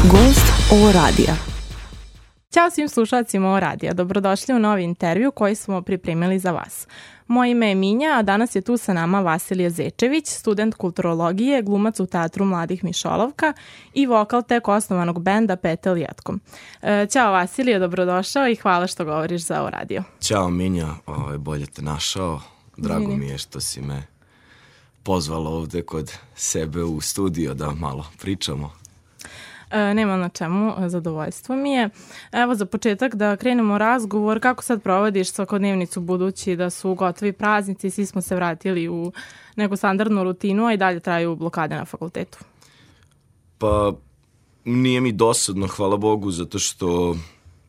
Gost Ovo radija. Ćao svim slušalcima Ovo radija. Dobrodošli u novi intervju koji smo pripremili za vas. Moje ime je Minja, a danas je tu sa nama Vasilije Zečević, student kulturologije, glumac u Teatru Mladih Mišolovka i vokal tek osnovanog benda Petel Jetkom. Ćao Vasilije, dobrodošao i hvala što govoriš za Ovo radio. Ćao Minja, bolje te našao. Drago mi je što si me pozvala ovde kod sebe u studio da malo pričamo. Nema na čemu, zadovoljstvo mi je. Evo za početak da krenemo razgovor, kako sad provodiš svakodnevnicu budući da su gotovi praznici, svi smo se vratili u neku standardnu rutinu, a i dalje traju blokade na fakultetu? Pa nije mi dosadno, hvala Bogu, zato što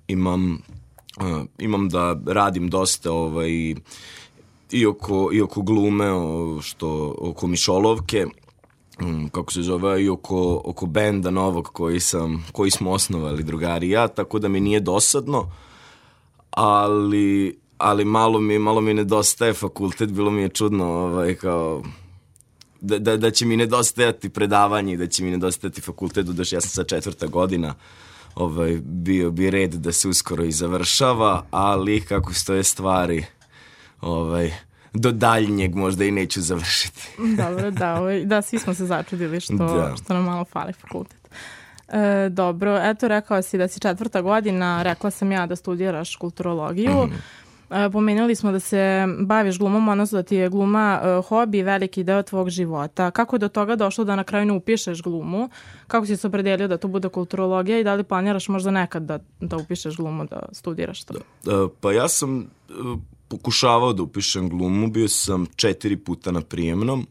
imam da radim dosta i oko glume, oko Mišolovke, kako se zove, i oko benda novog koji smo osnovali drugari i ja, tako da mi nije dosadno, ali malo mi nedostaje fakultet. Bilo mi je čudno kao da će mi nedostajati predavanje i da će mi nedostajati fakultet, dodaš ja sam sad 4. godina, bio bi red da se uskoro i završava, ali kako stoje stvari, do daljnjeg možda i neću završiti. Dobro, da, svi smo se začudili što nam malo fali fakultet. Dobro, eto rekao si da si 4. godina, rekla sam ja da studiraš kulturologiju. Pomenuli smo da se baviš glumom, odnosno da ti je gluma hobi, veliki deo tvog života. Kako je do toga došlo da na kraju ne upišeš glumu? Kako si se opredelio da to bude kulturologija i da li planiraš možda nekad da upišeš glumu, da studiraš to? Pa ja sam pokušavao da upišem glumu, bio sam 4 puta na prijemnom,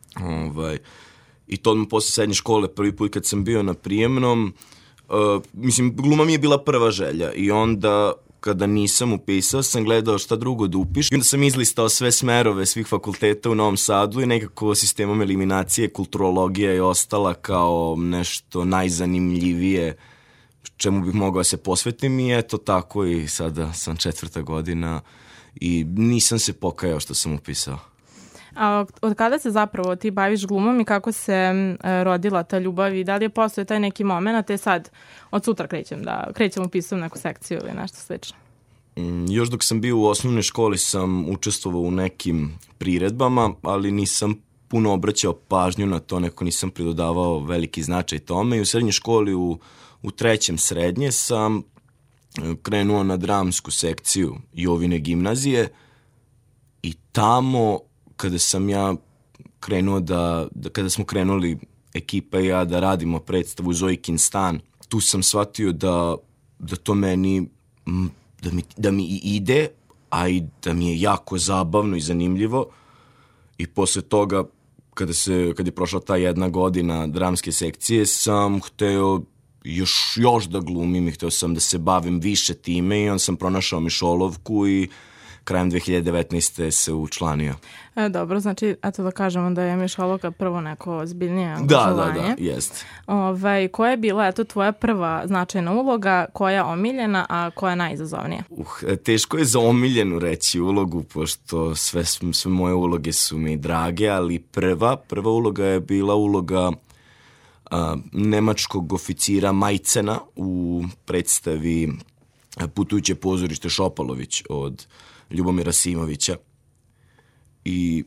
i to odmah posle srednje škole, prvi put kad sam bio na prijemnom, gluma mi je bila prva želja i onda kada nisam upisao sam gledao šta drugo da upišem i onda sam izlistao sve smerove svih fakulteta u Novom Sadu i nekako sistemom eliminacije kulturologija je ostala kao nešto najzanimljivije čemu bih mogao se posvetim i eto tako i sada sam 4. godina i nisam se pokajao što sam upisao. A od kada se zapravo ti baviš glumom i kako se rodila ta ljubav i da li je postoje taj neki moment, te sad od sutra krećem upisujem neku sekciju ili nešto slično? Još dok sam bio u osnovnoj školi sam učestvovao u nekim priredbama, ali nisam puno obraćao pažnju na to, neko nisam pridodavao veliki značaj tome i u srednjoj školi u 3. srednje sam krenuo na dramsku sekciju Jovine gimnazije i tamo kada sam ja krenuo kada smo krenuli ekipa i ja da radimo predstavu Zoikin stan, tu sam shvatio da to meni da mi ide, a i da mi je jako zabavno i zanimljivo i posle toga kad je prošla ta 1 godina dramske sekcije sam hteo još da glumim i hteo sam da se bavim više time i on sam pronašao Mišolovku i krajem 2019. se učlanio. Dobro, znači, eto da kažemo da je Mišolovka prvo neko ozbiljnije angažovanje. Da, jest. Koja je bila, eto, tvoja prva značajna uloga, koja je omiljena, a koja je najizazovnija? Teško je za omiljenu reći ulogu, pošto sve moje uloge su mi drage, ali prva uloga je bila uloga nemačkog oficira Majcena u predstavi Putujuće pozorište Šopalović od Ljubomira Simovića. I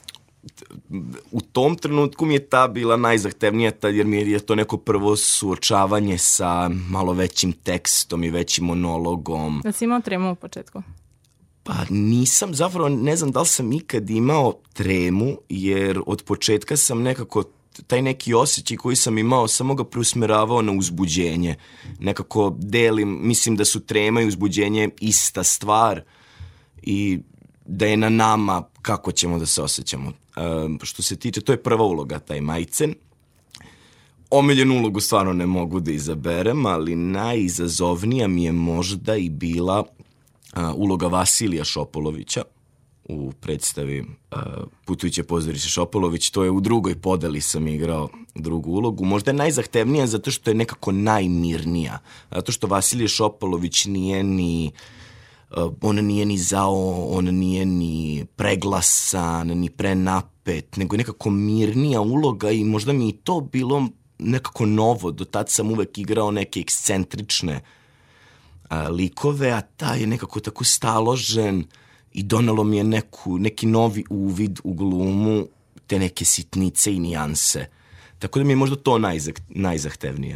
u tom trenutku mi je ta bila najzahtevnija, jer mi je to neko prvo suočavanje sa malo većim tekstom i većim monologom. Da si imao tremu u početku? Pa nisam, zapravo ne znam da li sam ikad imao tremu, jer od početka sam nekako taj neki osjećaj koji sam imao, samo ga preusmeravao na uzbuđenje. Nekako delim, mislim da su trema i uzbuđenje ista stvar i da je na nama kako ćemo da se osjećamo. Što se tiče, to je prva uloga, taj Majcen. Omiljenu ulogu stvarno ne mogu da izaberem, ali najizazovnija mi je možda i bila uloga Vasilija Šopolovića u predstavi Putujuće pozorište Šopalović. To je u drugoj podeli sam igrao drugu ulogu. Možda je najzahtevnija zato što je nekako najmirnija. Zato što Vasilije Šopalović on nije ni zao, on nije ni preglasan, ni prenapet, nego je nekako mirnija uloga i možda mi i to bilo nekako novo. Do tad sam uvek igrao neke ekscentrične likove, a taj je nekako tako staložen i donelo mi je neki novi uvid u glumu, te neke sitnice i nijanse. Tako da mi je možda to najzahtevnije.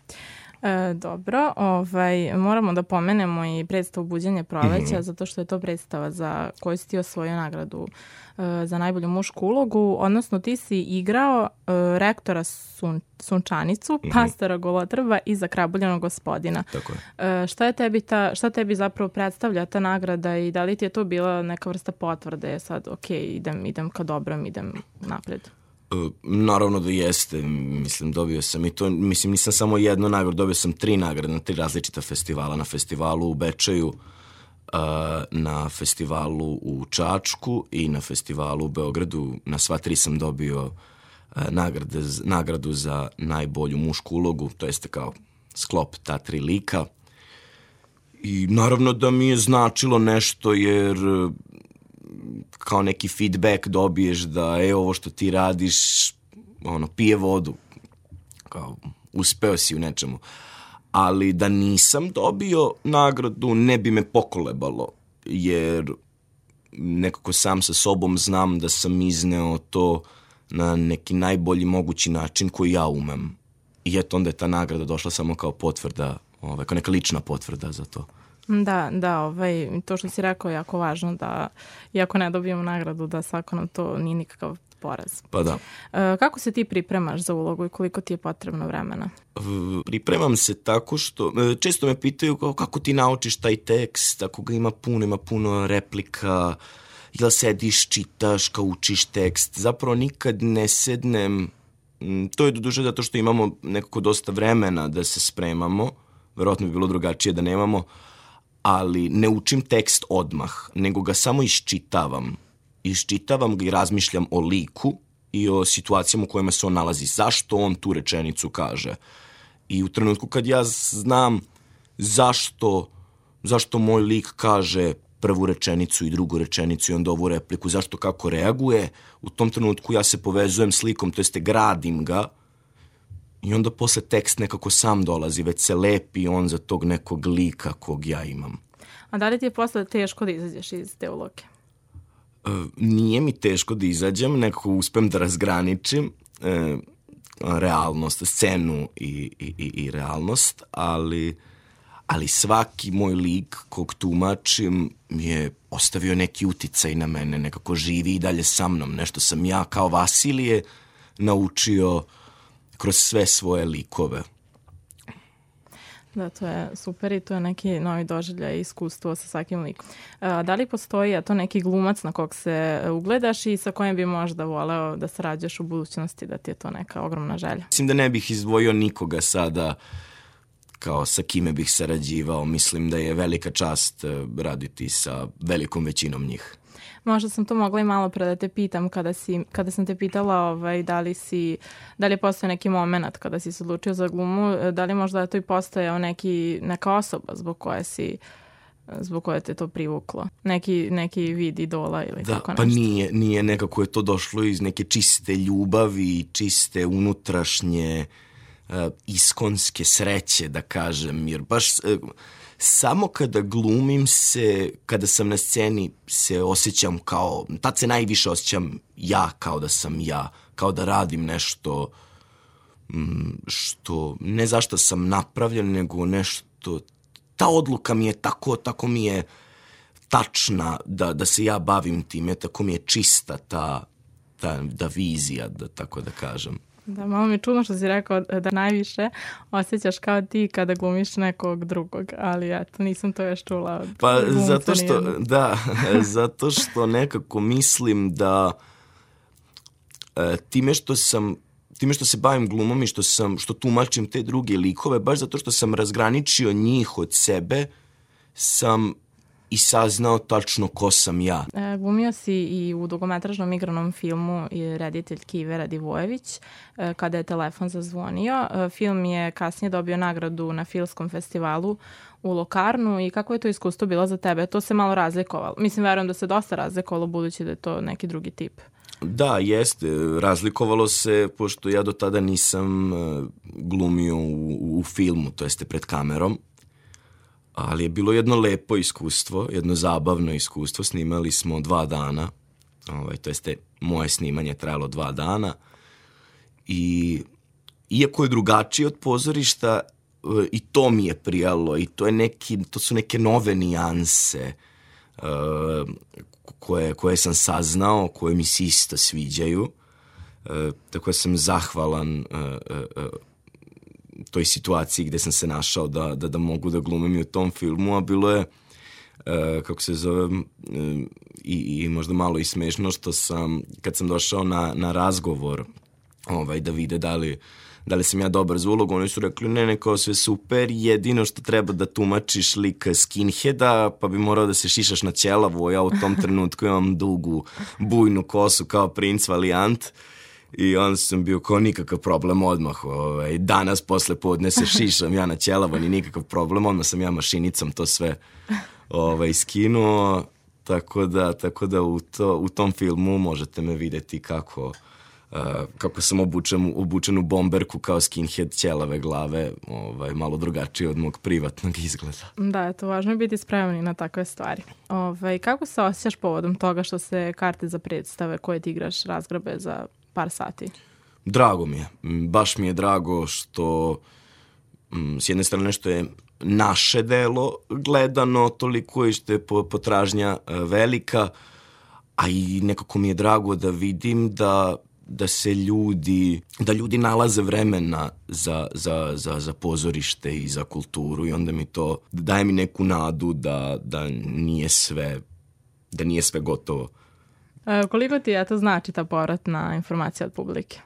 Dobro, moramo da pomenemo i predstavu Buđenje proleća, zato što je to predstava za koju si ti osvojio nagradu za najbolju mušku ulogu, odnosno ti si igrao rektora Sunčanicu, pastora Golotrba i Zakrabuljenog gospodina. Tako je. Šta tebi zapravo predstavlja ta nagrada i da li ti je to bila neka vrsta potvrde, sad ok, idem ka dobrom, idem napred? Naravno da jeste, mislim, dobio sam i to, mislim, nisam samo jednu nagradu, dobio sam 3 nagrade na 3 različita festivala, na festivalu u Bečeju, na festivalu u Čačku i na festivalu u Beogradu. Na sva 3 sam dobio nagradu za najbolju mušku ulogu, to jeste kao sklop ta 3 lika. I naravno da mi je značilo nešto, jer kao neki feedback dobiješ da ovo što ti radiš pije vodu, kao uspeo si u nečemu. Ali da nisam dobio nagradu ne bi me pokolebalo, jer nekako sam sa sobom znam da sam izneo to na neki najbolji mogući način koji ja umem. I eto, onda je ta nagrada došla samo kao potvrda, kao neka lična potvrda za to. Da, to što si rekao je jako važno, da iako ne dobijemo nagradu, da svako nam to nije nikakav poraz. Pa da. Kako se ti pripremaš za ulogu i koliko ti je potrebno vremena? Pripremam se tako što, često me pitaju kako ti naučiš taj tekst, ako ga ima puno replika, ili sediš, čitaš, kao učiš tekst. Zapravo nikad ne sednem, to je doduše zato što imamo nekako dosta vremena da se spremamo, verovatno bi bilo drugačije da nemamo, ali ne učim tekst odmah, nego ga samo iščitavam. Iščitavam ga i razmišljam o liku i o situacijama u kojima se on nalazi. Zašto on tu rečenicu kaže? I u trenutku kad ja znam zašto moj lik kaže prvu rečenicu i drugu rečenicu i onda ovu repliku, zašto kako reaguje, u tom trenutku ja se povezujem s likom, to jeste gradim ga i onda posle tekst nekako sam dolazi, već se lepi on za tog nekog lika kog ja imam. A da li ti je posle teško da izađeš iz te uloge? Nije mi teško da izađem, nekako uspem da razgraničim realnost, scenu i realnost, ali svaki moj lik kog tumačim je ostavio neki uticaj na mene, nekako živi i dalje sa mnom. Nešto sam ja kao Vasilije naučio kroz sve svoje likove. Da, to je super i to je neki novi doživljaj i iskustvo sa svakim likom. Da li postoji to neki glumac na kog se ugledaš i sa kojim bi možda voleo da sarađuješ u budućnosti, da ti je to neka ogromna želja? Mislim da ne bih izdvojio nikoga sada kao sa kime bih sarađivao. Mislim da je velika čast raditi sa velikom većinom njih. Možda sam to mogla i malo pre da te pitam kada sam te pitala da li je postojao neki moment kada si se odlučio za glumu, da li možda je to i postojao neka osoba zbog koje te to privuklo? Neki vid idola ili tako nešto? Pa nije, nekako je to došlo iz neke čiste ljubavi, čiste unutrašnje iskonske sreće, da kažem, jer baš samo kada glumim kada sam na sceni se osjećam tad se najviše osjećam ja, kao da sam ja, kao da radim nešto što ne zašto sam napravljen, nego nešto, ta odluka mi je tako mi je tačna da se ja bavim time, tako mi je čista ta vizija, tako da kažem. Da, malo mi je čudno što si rekao da najviše osjećaš kao ti kada glumiš nekog drugog, ali eto, nisam to još čula. Pa zato što nekako mislim da time što se bavim glumom i što tumačim te druge likove, baš zato što sam razgraničio njih od sebe, sam i saznao tačno ko sam ja. Glumio si i u dugometražnom igranom filmu reditelj Kive Radivojević, Kada je telefon zazvonio. Film je kasnije dobio nagradu na filmskom festivalu u Lokarnu i kako je to iskustvo bilo za tebe? To se malo razlikovalo. Mislim, verujem da se dosta razlikovalo budući da je to neki drugi tip. Da, jeste. Razlikovalo se, pošto ja do tada nisam glumio u filmu, to jeste pred kamerom, ali je bilo jedno lepo iskustvo, jedno zabavno iskustvo. Snimali smo 2 dana, to jeste moje snimanje trajalo 2 dana i iako je drugačije od pozorišta, i to mi je prijalo i to su neke nove nijanse koje sam saznao, koje mi se isto sviđaju, tako da sam zahvalan toj situaciji gde sam se našao da mogu da glumim i u tom filmu, a bilo je, kako se zove, i možda malo i smešno što kad sam došao na razgovor da vide da li sam ja dobar za ulogu, oni su rekli ne, kao sve super, jedino što treba da tumačiš lik skinheada, pa bi morao da se šišaš na ćelavu, a ja u tom trenutku imam dugu, bujnu kosu kao princ Valijant i onda sam bio kao nikakav problem odmah. Danas posle podne se šišam ja na ćelavu, ni nikakav problem, odmah sam ja mašinicom to sve skinuo, tako da u tom filmu možete me videti kako sam obučen u bomberku kao skinhead, ćelave glave, malo drugačije od mog privatnog izgleda. Da, to važno je biti spremni na takve stvari. Kako se osjećaš povodom toga što se karte za predstave koje ti igraš razgrabe za par sati? Drago mi je. Baš mi je drago što s jedne strane što je naše delo gledano toliko i što je potražnja velika, a i nekako mi je drago da vidim da ljudi nalaze vremena za pozorište i za kulturu i onda mi to daje mi neku nadu da nije sve gotovo. Koliko ti to znači ta povratna informacija od publike?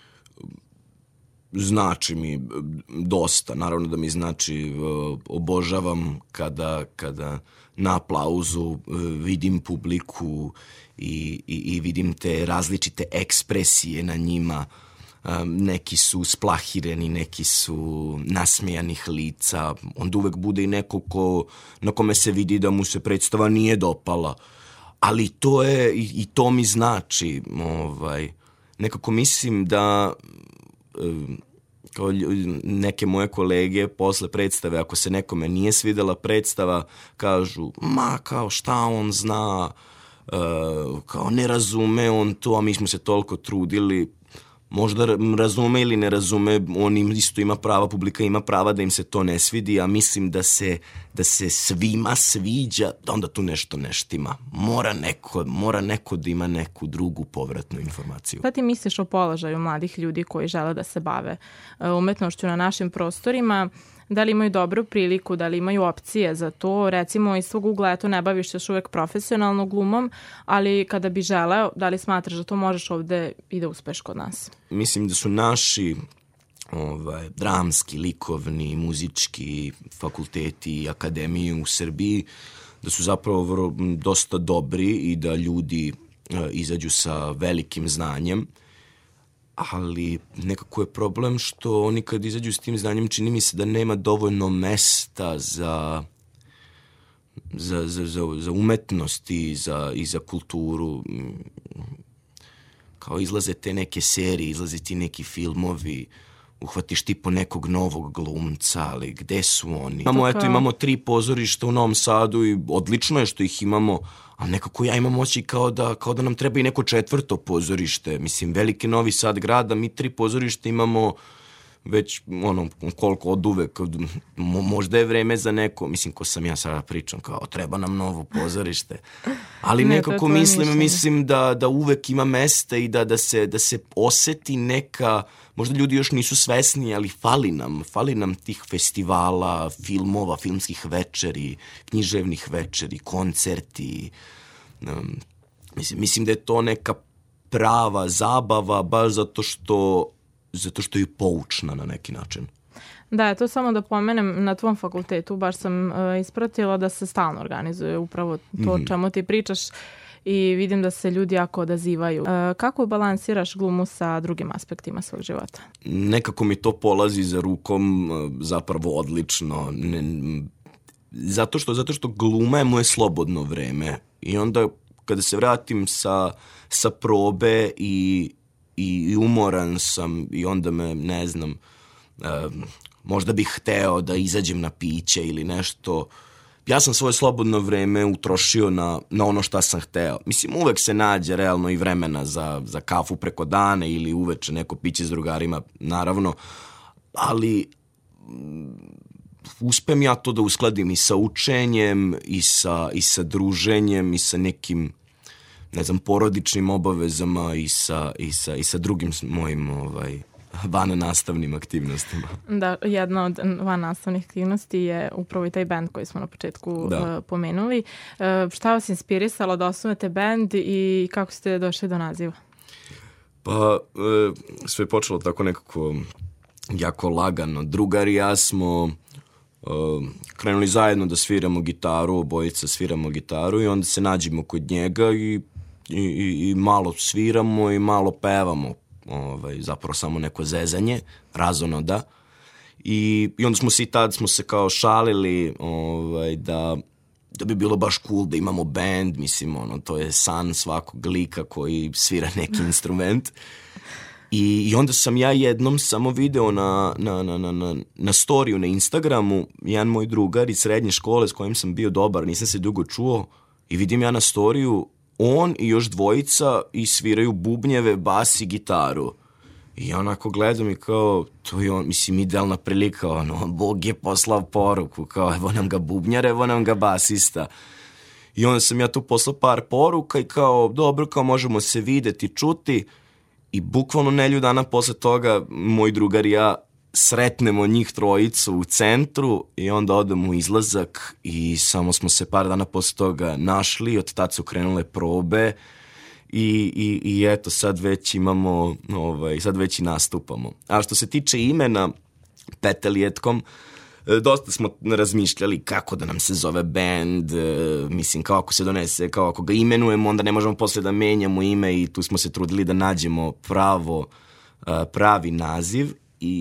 Znači mi dosta, naravno da mi znači, obožavam kada na aplauzu vidim publiku i vidim te različite ekspresije na njima. Neki su splahireni, neki su nasmejanih lica, onda uvek bude i neko na kome se vidi da mu se predstava nije dopala, ali to je i to mi znači, nekako mislim da kao neke moje kolege posle predstave, ako se nekome nije svidela predstava, kažu, kao šta on zna, kao ne razume on to, a mi smo se toliko trudili. Možda razume ili ne razume, on isto ima prava, publika ima prava da im se to ne svidi, a mislim da se svima sviđa, da onda tu nešto ne štima. Mora neko da ima neku drugu povratnu informaciju. Šta ti misliš o položaju mladih ljudi koji žele da se bave umetnošću na našim prostorima? Da li imaju dobru priliku, da li imaju opcije za to? Recimo, iz svog ugla, ne baviš se još uvek profesionalno glumom, ali kada bi želeo, da li smatraš da to možeš ovde i da uspeš kod nas? Mislim da su naši dramski, likovni, muzički fakulteti i akademije u Srbiji, da su zapravo dosta dobri i da ljudi izađu sa velikim znanjem, ali nekako je problem što oni kad izađu s tim znanjem čini mi se da nema dovoljno mesta za umetnost i za kulturu. Kao izlaze te neke serije, izlaze ti neki filmovi, uhvatiš ti po nekog novog glumca, ali gde su oni? Imamo 3 pozorišta u Novom Sadu i odlično je što ih imamo, ali nekako ja imam osjećaj kao da nam treba i neko 4. pozorište. Mislim, veliki Novi Sad grada, mi 3 pozorište imamo već koliko od uvek. Možda je vreme za neko, mislim, ko sam ja sada pričam, kao treba nam novo pozorište. Ali nekako mislim da uvek ima mesta i da se oseti neka, možda ljudi još nisu svesni, ali fali nam tih festivala, filmova, filmskih večeri, književnih večeri, koncerti. Mislim da je to neka prava zabava, baš zato što je poučna na neki način. Da, to samo da pomenem, na tvom fakultetu baš sam ispratila da se stalno organizuje upravo to o čemu ti pričaš i vidim da se ljudi jako odazivaju. Kako balansiraš glumu sa drugim aspektima svog života? Nekako mi to polazi za rukom zapravo odlično. Zato što gluma je moje slobodno vreme i onda kada se vratim sa probe i umoran sam i onda me, ne znam, možda bih hteo da izađem na piće ili nešto. Ja sam svoje slobodno vreme utrošio na ono šta sam hteo. Mislim, uvek se nađe realno i vremena za kafu preko dana ili uveče neko piće s drugarima, naravno, ali uspem ja to da uskladim i sa učenjem i sa druženjem i sa nekim, ne znam, porodičnim obavezama i sa drugim mojim van-nastavnim aktivnostima. Da, jedna od van-nastavnih aktivnosti je upravo i taj band koji smo na početku pomenuli. Šta vas inspirisalo da osnujete band i kako ste došli do naziva? Pa, sve je počelo tako nekako jako lagano. Drugar i ja smo krenuli zajedno da sviramo gitaru, obojica sviramo gitaru i onda se nađemo kod njega i malo sviramo i malo pevamo. Zapravo samo neko zezanje, razonoda. I onda smo se kao šalili da bi bilo baš cool da imamo band, mislim, to je san svakog lika koji svira neki instrument. I onda sam ja jednom samo video na storiju na Instagramu, jedan moj drugar iz srednje škole s kojim sam bio dobar, nisam se dugo čuo, i vidim ja na storiju on i još dvojica i sviraju bubnjeve, bas i gitaru. I ja onako gledam i kao, to je on, mislim, idealna prilika, Bog je poslao poruku, kao, evo nam ga bubnjar, evo nam ga basista. I onda sam ja tu poslao par poruka i kao, dobro, kao možemo se videti, čuti. I bukvalno nedelju dana posle toga moj drugar i ja sretnemo njih trojicu u centru i onda odemo u izlazak i samo smo se par dana posle toga našli, od tad su krenule probe i eto sad već imamo, sad već i nastupamo. A što se tiče imena Petelijetkom, dosta smo razmišljali kako da nam se zove band, mislim kao ako se donese, kao ako ga imenujemo onda ne možemo posle da menjamo ime i tu smo se trudili da nađemo pravi naziv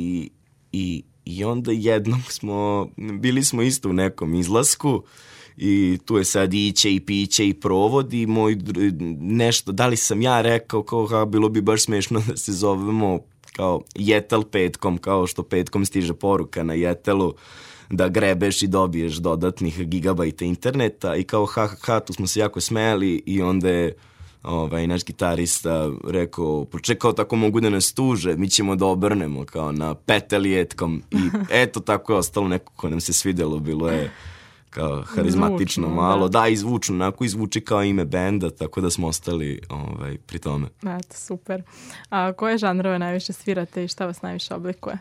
i onda jednom bili smo isto u nekom izlasku i tu je sad iće i piće i provod i nešto, da li sam ja rekao kao bilo bi baš smešno da se zovemo kao Jetel petkom, kao što petkom stiže poruka na Jetelu da grebeš i dobiješ dodatnih gigabajta interneta i kao tu smo se jako smejali i onda je naš gitarista rekao, počekao tako mogu da nas tuže, mi ćemo da obrnemo kao na Petelijetkom i eto tako je ostalo, neko ko nam se svidelo, bilo je kao harizmatično zvučno, malo, da i zvučno, onako izvuči kao ime benda, tako da smo ostali pri tome. Eto, super. A koje žanrove najviše svirate i šta vas najviše oblikuje?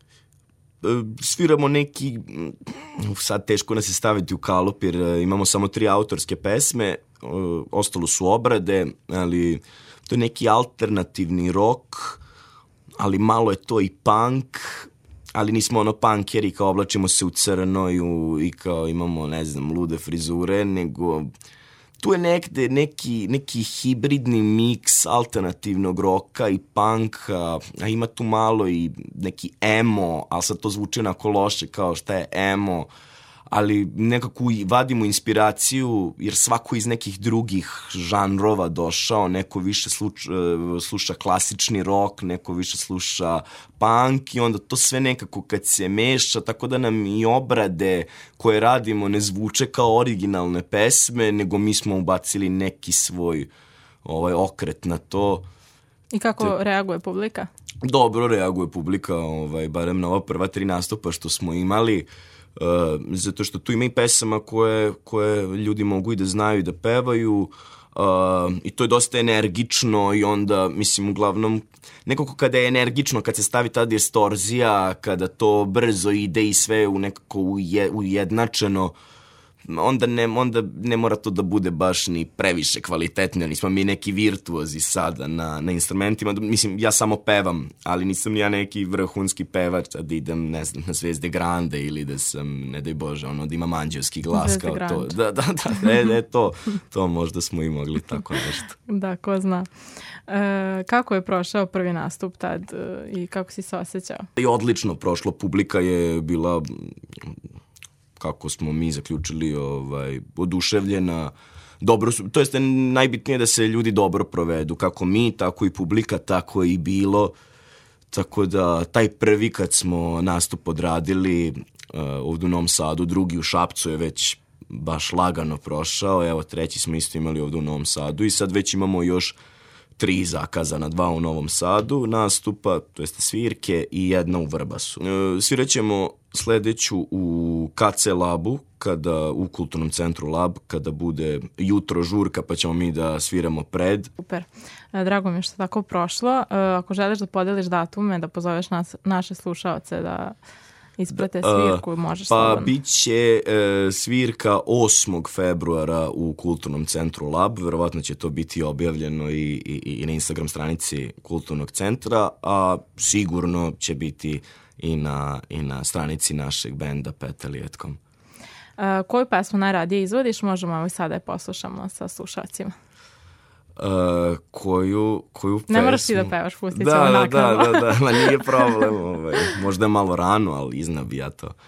Sviramo neki, sad teško nas je staviti u kalup jer imamo samo 3 autorske pesme, ostalo su obrade, ali to je neki alternativni rock, ali malo je to i punk, ali nismo punkeri kao oblačimo se u crno i kao imamo, ne znam, lude frizure, nego tu je negde neki hibridni miks alternativnog roka i punka, a ima tu malo i neki emo, ali sad to zvuči onako loše kao šta je emo, ali nekako vadimo inspiraciju jer svako iz nekih drugih žanrova došao, neko više sluša klasični rock, neko više sluša punk i onda to sve nekako kad se meša, tako da nam i obrade koje radimo ne zvuče kao originalne pesme, nego mi smo ubacili neki svoj okret na to. I kako reaguje publika? Dobro reaguje publika, barem na ova prva 3 nastupa što smo imali, zato što tu ima i pesama koje ljudi mogu i da znaju i da pevaju i to je dosta energično i onda, mislim, uglavnom nekako kada je energično, kad se stavi ta distorzija, kada to brzo ide i sve u nekako ujednačeno, onda ne mora to da bude baš ni previše kvalitetno, nismo mi neki virtuozi sada na instrumentima, mislim, ja samo pevam, ali nisam ja neki vrhunski pevač, da idem, ne znam, na Zvezde Grande ili da sam, ne daj Bože, da imam anđelski glas kao to. To možda smo i mogli tako nešto. Da, ko zna. Kako je prošao prvi nastup tad i kako si se osjećao? I odlično prošlo, publika je bila, kako smo mi zaključili, oduševljena, dobro su, to jeste najbitnije da se ljudi dobro provedu, kako mi, tako i publika, tako i bilo, tako da taj prvi kad smo nastup odradili ovdje u Novom Sadu, drugi u Šapcu je već baš lagano prošao, evo treći smo isto imali ovdje u Novom Sadu i sad već imamo još 3 zakazana, 2 u Novom Sadu nastupa, to jeste svirke i 1 u Vrbasu. Svirat ćemo sledeću u KC Labu, u Kulturnom centru Lab, kada bude jutro žurka, pa ćemo mi da sviramo pred. Super. Drago mi je što tako prošlo. Ako želiš da podeliš datume, da pozoveš naše slušaoce da isprate svirku, možeš slobodno. Pa bit će svirka 8. februara u Kulturnom centru Lab, verovatno će to biti objavljeno i na Instagram stranici Kulturnog centra, a sigurno će biti i na stranici našeg benda Petelijetkom. Koju pesmu najradije izvodiš? Možemo i sada je poslušamo sa slušacima. Koju pesmu? Ne moraš ti da pevaš, pustit ćemo naknadno. Da, nije problem. Možda je malo rano, ali iznao bi ja to.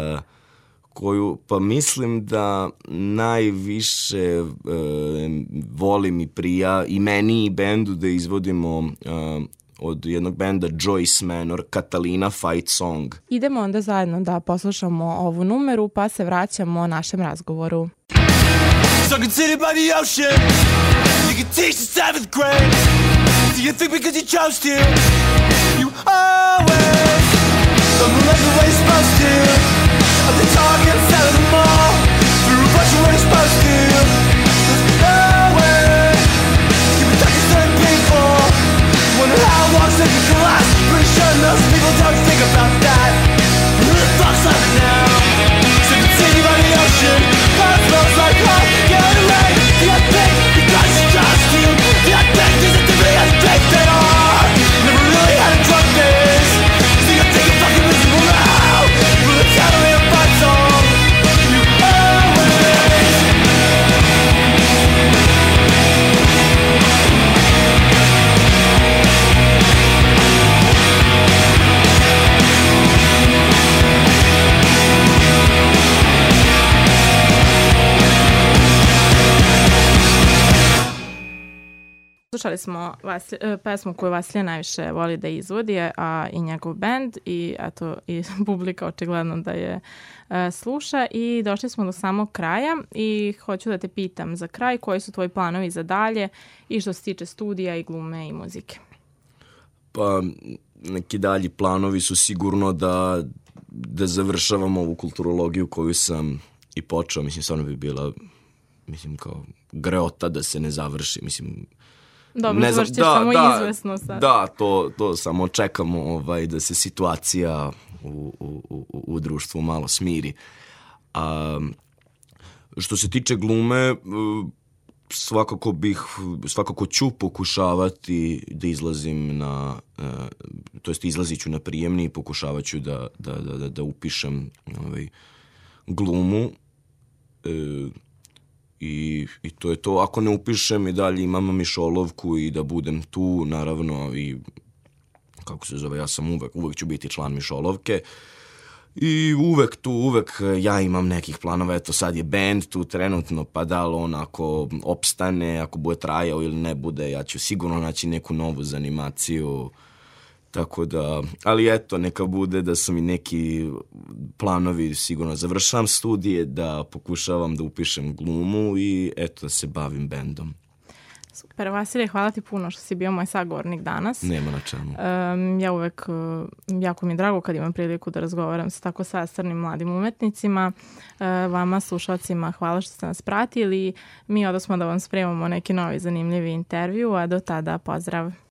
Pa mislim da najviše volim i prija i meni i bendu da izvodimo od jednog benda Joyce Manor, Katalina Fight Song. Idemo onda zajedno da poslušamo ovu numeru, pa se vraćamo našem razgovoru. Sunken city by the ocean, you can teach the 7th grade. Do you think because you chose to, you always don't look the way you're supposed to. At the target, selling them all through a bunch of what you're supposed to. There's no way you can talk to certain people. Wonder how long they can last. Pretty sure most people don't think about that. Who the fuck's living now? Sunken city by the ocean, car smells like hot. Get away, do you think because you chose to? Do you think there's a difference as big they are? Never really had a drug phase. So you think you're fucking miserable now? Well, it's totally a fun song. You always Slušali smo pesmu koju Vasilije najviše voli da izvodi, a i njegov bend i eto i publika očigledno da je sluša i došli smo do samog kraja i hoću da te pitam za kraj koji su tvoji planovi za dalje i što se tiče studija i glume i muzike. Pa neki dalji planovi su sigurno da završavam ovu kulturologiju koju sam i počeo, mislim stvarno bi bila kao greota da se ne završi, mislim. Dobro, završiš samo izvesno sad. Da, to samo čekamo da se situacija u društvu malo smiri. Što se tiče glume, svakako ću pokušavati da izlazim to jest izlazit ću na prijemni i pokušavat ću da upišem glumu. I to je to. Ako ne upišem i dalje imam mišolovku i da budem tu, naravno, i kako se zove, ja sam uvek ću biti član mišolovke i uvek ja imam nekih planova, eto sad je band tu trenutno, pa da li on ako opstane, ako bude trajao ili ne bude, ja ću sigurno naći neku novu zanimaciju. Tako da, ali eto, neka bude da su mi neki planovi, sigurno završavam studije, da pokušavam da upišem glumu i eto, da se bavim bendom. Super, Vasilije, hvala ti puno što si bio moj sagovornik danas. Nema na čemu. Ja uvek, jako mi je drago kad imam priliku da razgovaram sa tako sastrnim mladim umetnicima. Vama, slušalcima, hvala što ste nas pratili. Mi odosmo da vam spremamo neki novi zanimljivi intervju, a do tada pozdrav.